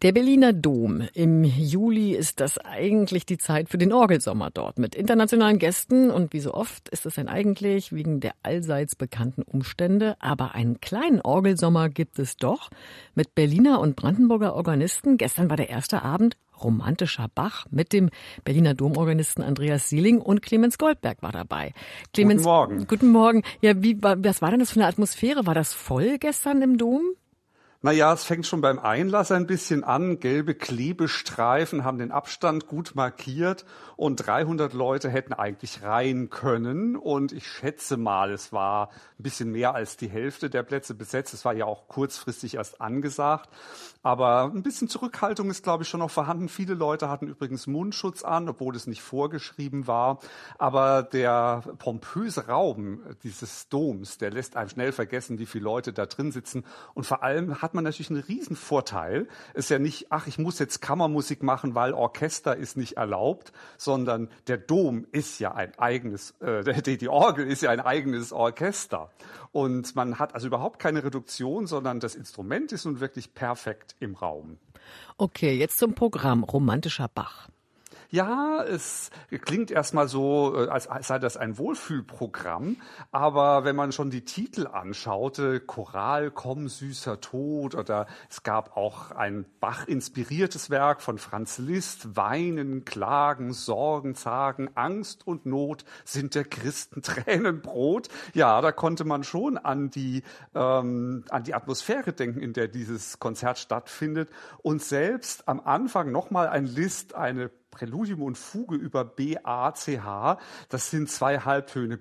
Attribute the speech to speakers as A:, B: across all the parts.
A: Der Berliner Dom. Im Juli ist das eigentlich die Zeit für den Orgelsommer dort mit internationalen Gästen. Und wie so oft ist es dann eigentlich wegen der allseits bekannten Umstände. Aber einen kleinen Orgelsommer gibt es doch mit Berliner und Brandenburger Organisten. Gestern war der erste Abend. Romantischer Bach mit dem Berliner Domorganisten Andreas Sieling und Clemens Goldberg war dabei. Clemens,
B: guten Morgen.
A: Guten Morgen. Ja, was war denn das für eine Atmosphäre? War das voll gestern im Dom?
B: Naja, es fängt schon beim Einlass ein bisschen an. Gelbe Klebestreifen haben den Abstand gut markiert und 300 Leute hätten eigentlich rein können. Und ich schätze mal, es war ein bisschen mehr als die Hälfte der Plätze besetzt. Es war ja auch kurzfristig erst angesagt. Aber ein bisschen Zurückhaltung ist, glaube ich, schon noch vorhanden. Viele Leute hatten übrigens Mundschutz an, obwohl es nicht vorgeschrieben war. Aber der pompöse Raum dieses Doms, der lässt einem schnell vergessen, wie viele Leute da drin sitzen. Und vor allem hat man natürlich einen riesen Vorteil. Ist ja nicht, ich muss jetzt Kammermusik machen, weil Orchester ist nicht erlaubt, sondern der Dom ist ja ein eigenes, die Orgel ist ja ein eigenes Orchester. Und man hat also überhaupt keine Reduktion, sondern das Instrument ist nun wirklich perfekt im Raum.
A: Okay, jetzt zum Programm Romantischer Bach.
B: Ja, es klingt erstmal so, als sei das ein Wohlfühlprogramm, aber wenn man schon die Titel anschaute, Choral, Komm, süßer Tod, oder es gab auch ein Bach-inspiriertes Werk von Franz Liszt, Weinen, Klagen, Sorgen, Zagen, Angst und Not sind der Christen Tränenbrot. Ja, da konnte man schon an die Atmosphäre denken, in der dieses Konzert stattfindet, und selbst am Anfang nochmal ein Liszt, eine Präludium und Fuge über B-A-C-H. Das sind zwei Halbtöne.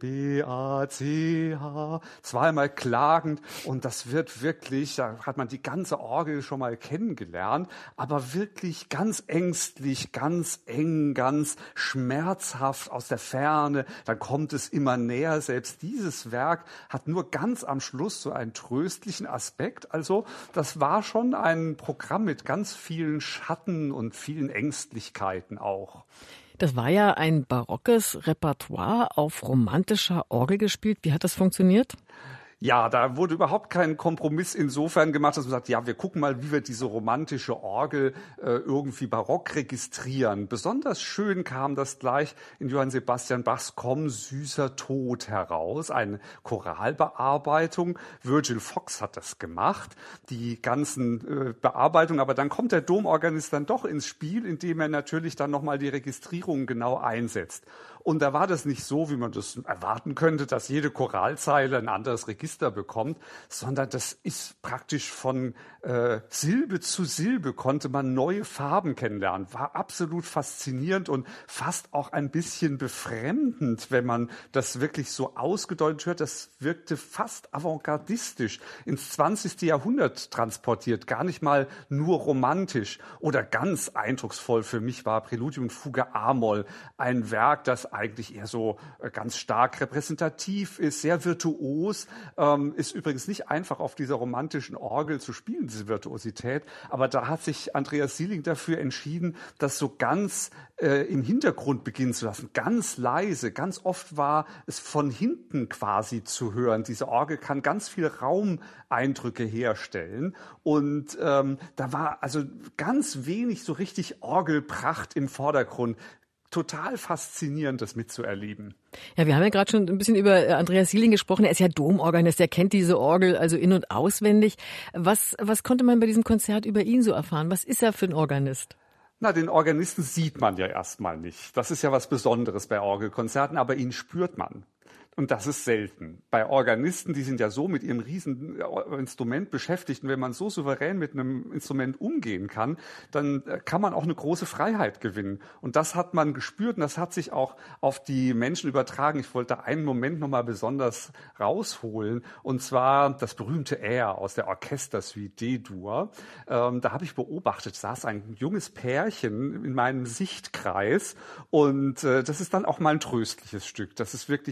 B: B-A-C-H. Zweimal klagend. Und das wird wirklich, da hat man die ganze Orgel schon mal kennengelernt, aber wirklich ganz ängstlich, ganz eng, ganz schmerzhaft aus der Ferne. Dann kommt es immer näher. Selbst dieses Werk hat nur ganz am Schluss so einen tröstlichen Aspekt. Also das war schon ein Programm mit ganz vielen Schatten und vielen Ängstlichkeiten auch.
A: Das war ja ein barockes Repertoire auf romantischer Orgel gespielt. Wie hat das funktioniert?
B: Ja, da wurde überhaupt kein Kompromiss insofern gemacht, dass man sagt, ja, wir gucken mal, wie wir diese romantische Orgel irgendwie barock registrieren. Besonders schön kam das gleich in Johann Sebastian Bachs Komm, süßer Tod heraus, eine Choralbearbeitung. Virgil Fox hat das gemacht, die ganzen Bearbeitungen. Aber dann kommt der Domorganist dann doch ins Spiel, indem er natürlich dann nochmal die Registrierung genau einsetzt. Und da war das nicht so, wie man das erwarten könnte, dass jede Choralzeile ein anderes Register bekommt, sondern das ist praktisch von Silbe zu Silbe konnte man neue Farben kennenlernen. War absolut faszinierend und fast auch ein bisschen befremdend, wenn man das wirklich so ausgedeutet hört. Das wirkte fast avantgardistisch, ins 20. Jahrhundert transportiert, gar nicht mal nur romantisch. Oder ganz eindrucksvoll für mich war Präludium und Fuge A-Moll, ein Werk, das eigentlich eher so ganz stark repräsentativ ist, sehr virtuos, ist übrigens nicht einfach auf dieser romantischen Orgel zu spielen, diese Virtuosität, aber da hat sich Andreas Sieling dafür entschieden, das so ganz im Hintergrund beginnen zu lassen, ganz leise. Ganz oft war es von hinten quasi zu hören. Diese Orgel kann ganz viele Raumeindrücke herstellen und da war also ganz wenig so richtig Orgelpracht im Vordergrund. Total faszinierend, das mitzuerleben.
A: Ja, wir haben ja gerade schon ein bisschen über Andreas Sieling gesprochen. Er ist ja Domorganist, er kennt diese Orgel also in- und auswendig. Was konnte man bei diesem Konzert über ihn so erfahren? Was ist er für ein Organist?
B: Na, den Organisten sieht man ja erstmal nicht. Das ist ja was Besonderes bei Orgelkonzerten, aber ihn spürt man. Und das ist selten. Bei Organisten, die sind ja so mit ihrem riesen Instrument beschäftigt. Und wenn man so souverän mit einem Instrument umgehen kann, dann kann man auch eine große Freiheit gewinnen. Und das hat man gespürt und das hat sich auch auf die Menschen übertragen. Ich wollte einen Moment nochmal besonders rausholen. Und zwar das berühmte Air aus der Orchestersuite D-Dur. Da habe ich beobachtet, saß ein junges Pärchen in meinem Sichtkreis. Und das ist dann auch mal ein tröstliches Stück. Das ist wirklich, geht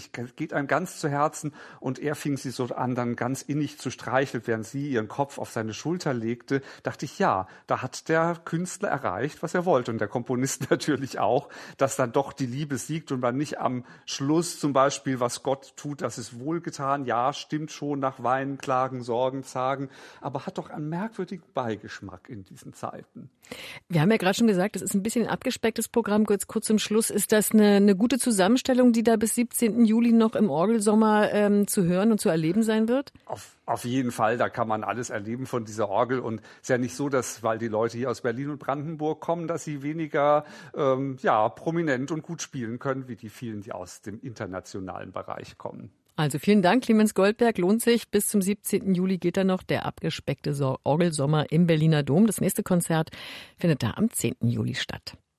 B: geht einem ganz zu Herzen und er fing sie so an, dann ganz innig zu streicheln, während sie ihren Kopf auf seine Schulter legte, dachte ich, ja, da hat der Künstler erreicht, was er wollte und der Komponist natürlich auch, dass dann doch die Liebe siegt und man nicht am Schluss zum Beispiel, was Gott tut, das ist wohlgetan, ja, stimmt schon, nach Weinen, Klagen, Sorgen, Zagen, aber hat doch einen merkwürdigen Beigeschmack in diesen Zeiten.
A: Wir haben ja gerade schon gesagt, das ist ein bisschen ein abgespecktes Programm. Kurz zum Schluss, ist das eine gute Zusammenstellung, die da bis 17. Juli noch im Orgelsommer zu hören und zu erleben sein wird?
B: Auf jeden Fall, da kann man alles erleben von dieser Orgel. Und es ist ja nicht so, dass, weil die Leute hier aus Berlin und Brandenburg kommen, dass sie weniger prominent und gut spielen können, wie die vielen, die aus dem internationalen Bereich kommen.
A: Also vielen Dank, Clemens Goldberg. Lohnt sich. Bis zum 17. Juli geht da noch der abgespeckte Orgelsommer im Berliner Dom. Das nächste Konzert findet da am 10. Juli statt.